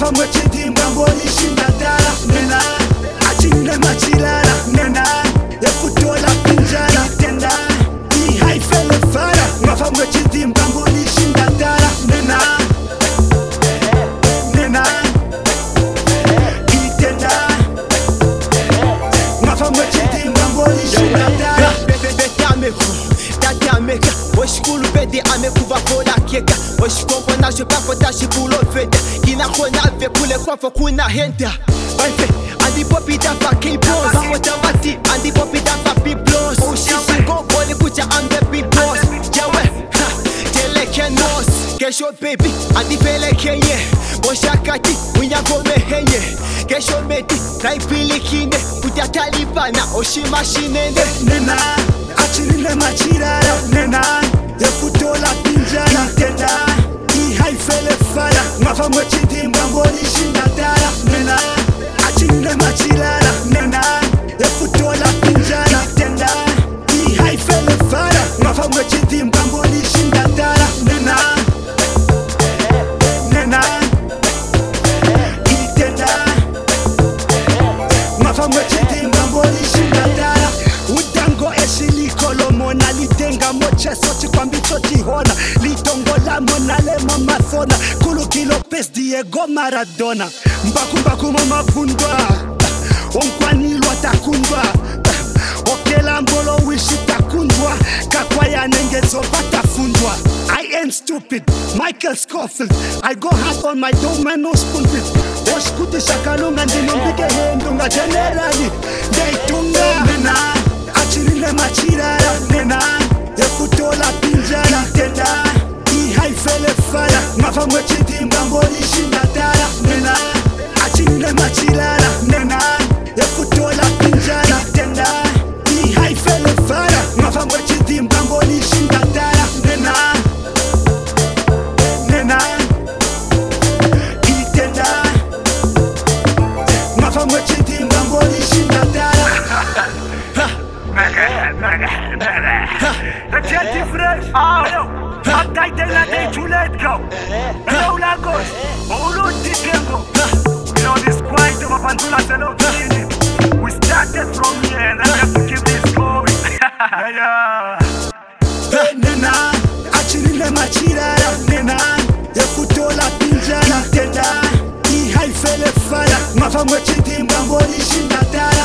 Mafamwe chiti mbamboni shindatara Nena Achine machilala Nena Efutola pinjala Tenda I haifele fara Mafamwe chiti mbamboni shindatara Nena Nena Itenda Mafamwe chiti mbamboni shindatara Ameka, washikulu pedi amekuva kola keka Washikombo na shopako tashipulo feda Kina kona ve kule kwafo kuna henda Waife, andi popi dafa K-Boss Bamota wati, andi popi dafa P-Bloss Ushisingo, wole kucha ambe P-Boss Jawe, ha, teleke nos Kesho baby, andi fele kenye Moshakati, unyagome henye Kesho meti, naipili kine Kutia talibana, oshima shinende Nena Achirine machirara Nena Efutola pinjara Tenda I haifele fara Mafamwe chiti mbamboni shindatara Nena Achirine machirara Nena Efutola pinjara Tenda I haifele fara Mafamwe chiti mbamboni shindatara Nena Nena Itenda Mafamwe chiti mbamboni shindatara Udango eshili kolomona Litenga mocheso chikwambicho chihona Litongola monale mamasona Kulukilo pes Diego Maradona Mbaku mamavundwa Onkwanilwa takundwa Okela mbolo wishi takundwa Kakwaya nengezo batafundwa I ain't stupid, Michael Scofield I go hard on my domain, no spoon fit Oshkuti shakalunga ndinombike hendunga Generali, ndeitunga Nena Achirine machirara Nena Efutola pinjara Tenda I haifele fara Mafamwe chiti mbamboni shindatara Nena Achirine machirara Nena Efutola pinjara Tenda I haifele fara Mafamwe chiti mbamboni shindatara Nena Nena Itenda Mafamwe chiti mbamboni shindatara The Jetty Fresh, uptight de la day to let go. Hello Lagos, Ulu Dikengo. You know this quiet of a Pantula Selo. We started from here and I have to keep this going. Yeah. Nena Achirine machirara Nena Efutola pinjara Tenda I haifele fara Mafamwe chiti mbamboni shindatara